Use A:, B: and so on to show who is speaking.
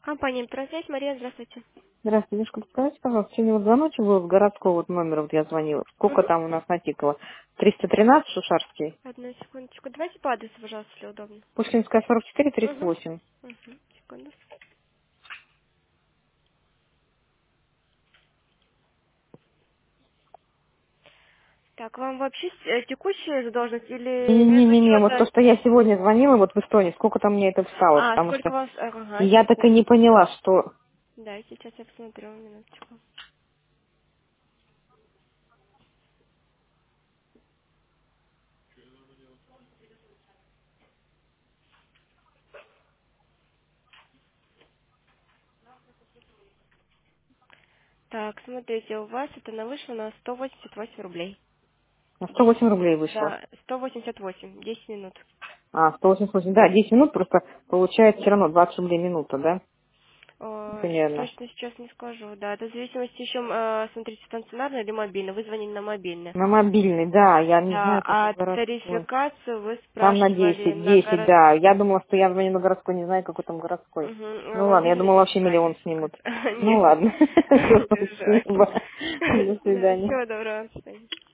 A: Компания «Трансвязь», Мария, здравствуйте.
B: Здравствуйте, девушка, подскажите, пожалуйста, сегодня вот звоночек был с городского вот номера, вот я звонила. Сколько
A: Угу.
B: там у нас натикало? 313 Шушарский.
A: Одну секундочку. Давайте по адресу, пожалуйста, если удобно.
B: Пушкинская 44,
A: Угу.
B: 38.
A: Угу. Секунду. Так, вам вообще текущая задолженность или без
B: Не-не-не, вот то,
A: учета?
B: что я сегодня звонила вот в Эстонии, сколько там мне это встало,
A: А,
B: потому
A: сколько
B: что
A: вас... Ага,
B: я так и не поняла, что...
A: да, сейчас я посмотрю, минуточку. Так, смотрите, у вас это вышло на 188 рублей.
B: На
A: 10.
B: 108 рублей вышло.
A: Да, 188, 10 минут.
B: А, 188, да, 10 минут, просто получается все равно 20 рублей минута, да? Примерно.
A: Точно сейчас не скажу, да. Это в зависимости еще, смотрите, стационарно или мобильно. Вы звонили на мобильный.
B: На мобильный, да, я не
A: Да,
B: знаю, какой
A: а
B: городской.
A: тарификацию вы
B: Там на
A: спрашивали
B: 10,
A: на
B: 10,
A: город...
B: да. Я думала, что я звоню на городской, не знаю, какой там городской.
A: Угу, на
B: Ну ладно, я
A: мобильный
B: думала,
A: не
B: вообще
A: знаю
B: миллион снимут.
A: тарификацию.
B: Ну
A: Нет,
B: ладно.
A: не
B: Всё,
A: переживайте.
B: спасибо. До
A: Да,
B: свидания.
A: всего доброго. До свидания.